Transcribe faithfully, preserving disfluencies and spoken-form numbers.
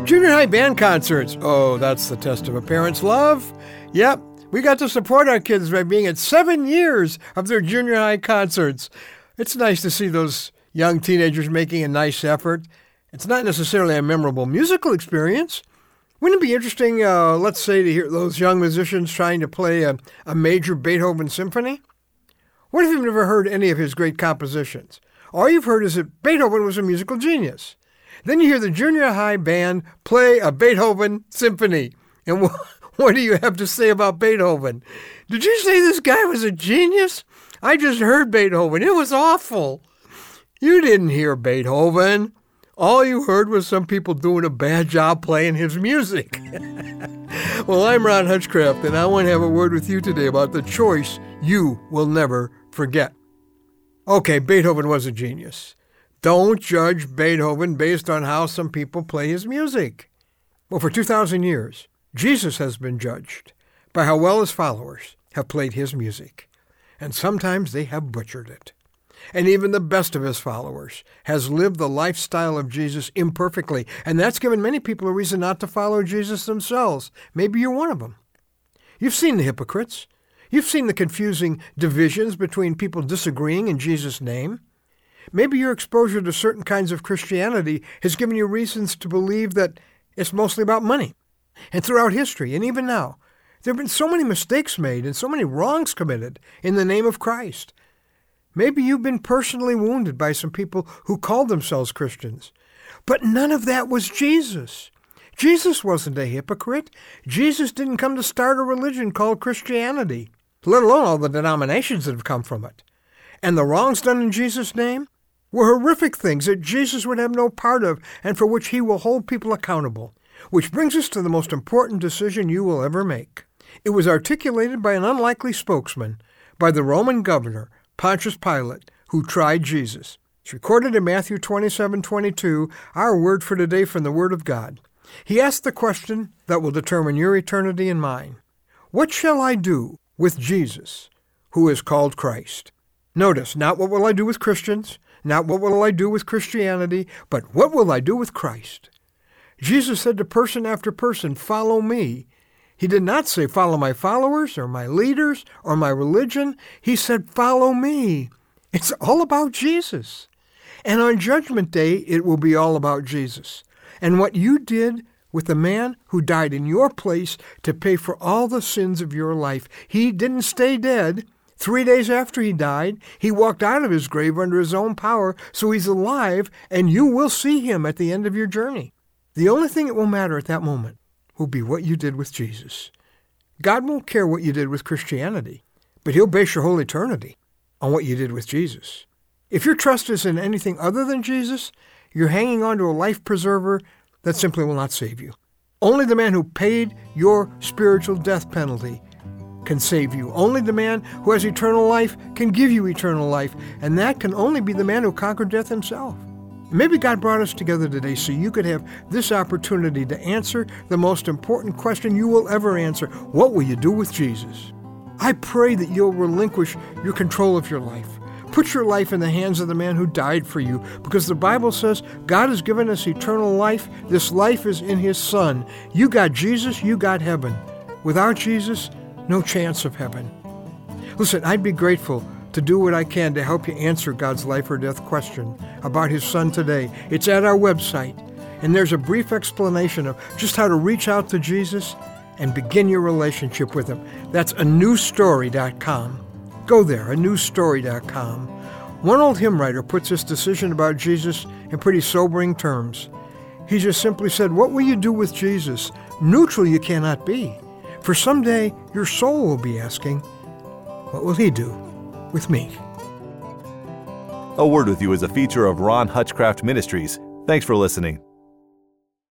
Junior high band concerts. Oh, that's the test of a parent's love. Yep, we got to support our kids by being at seven years of their junior high concerts. It's nice to see those young teenagers making a nice effort. It's not necessarily a memorable musical experience. Wouldn't it be interesting, uh, let's say, to hear those young musicians trying to play a, a major Beethoven symphony? What if you've never heard any of his great compositions? All you've heard is that Beethoven was a musical genius. Then you hear the junior high band play a Beethoven symphony. And wh- what do you have to say about Beethoven? Did you say this guy was a genius? I just heard Beethoven. It was awful. You didn't hear Beethoven. All you heard was some people doing a bad job playing his music. Well, I'm Ron Hutchcraft, and I want to have a word with you today about the choice you will never forget. Okay, Beethoven was a genius. Don't judge Beethoven based on how some people play his music. Well, for two thousand years, Jesus has been judged by how well his followers have played his music. And sometimes they have butchered it. And even the best of his followers has lived the lifestyle of Jesus imperfectly. And that's given many people a reason not to follow Jesus themselves. Maybe you're one of them. You've seen the hypocrites. You've seen the confusing divisions between people disagreeing in Jesus' name. Maybe your exposure to certain kinds of Christianity has given you reasons to believe that it's mostly about money. And throughout history, and even now, there have been so many mistakes made and so many wrongs committed in the name of Christ. Maybe you've been personally wounded by some people who called themselves Christians. But none of that was Jesus. Jesus wasn't a hypocrite. Jesus didn't come to start a religion called Christianity, let alone all the denominations that have come from it. And the wrongs done in Jesus' name were horrific things that Jesus would have no part of and for which he will hold people accountable. Which brings us to the most important decision you will ever make. It was articulated by an unlikely spokesman, by the Roman governor, Pontius Pilate, who tried Jesus. It's recorded in Matthew twenty-seven twenty-two, our word for today from the Word of God. He asked the question that will determine your eternity and mine. What shall I do with Jesus, who is called Christ? Notice, not what will I do with Christians, not what will I do with Christianity, but what will I do with Christ? Jesus said to person after person, follow me. He did not say, follow my followers or my leaders or my religion. He said, follow me. It's all about Jesus. And on Judgment Day, it will be all about Jesus. And what you did with the man who died in your place to pay for all the sins of your life. He didn't stay dead. Three days after he died, he walked out of his grave under his own power, so he's alive, and you will see him at the end of your journey. The only thing that will matter at that moment will be what you did with Jesus. God won't care what you did with Christianity, but he'll base your whole eternity on what you did with Jesus. If your trust is in anything other than Jesus, you're hanging on to a life preserver that simply will not save you. Only the man who paid your spiritual death penalty can save you. Only the man who has eternal life can give you eternal life, and that can only be the man who conquered death himself. Maybe God brought us together today so you could have this opportunity to answer the most important question you will ever answer. What will you do with Jesus? I pray that you'll relinquish your control of your life. Put your life in the hands of the man who died for you, because the Bible says God has given us eternal life. This life is in his Son. You got Jesus, you got heaven. Without Jesus, no chance of heaven. Listen, I'd be grateful to do what I can to help you answer God's life or death question about his Son today. It's at our website, and there's a brief explanation of just how to reach out to Jesus and begin your relationship with him. That's a new story dot com. Go there, a new story dot com. One old hymn writer puts this decision about Jesus in pretty sobering terms. He just simply said, what will you do with Jesus? Neutral you cannot be. For someday your soul will be asking, what will he do with me? A Word with You is a feature of Ron Hutchcraft Ministries. Thanks for listening.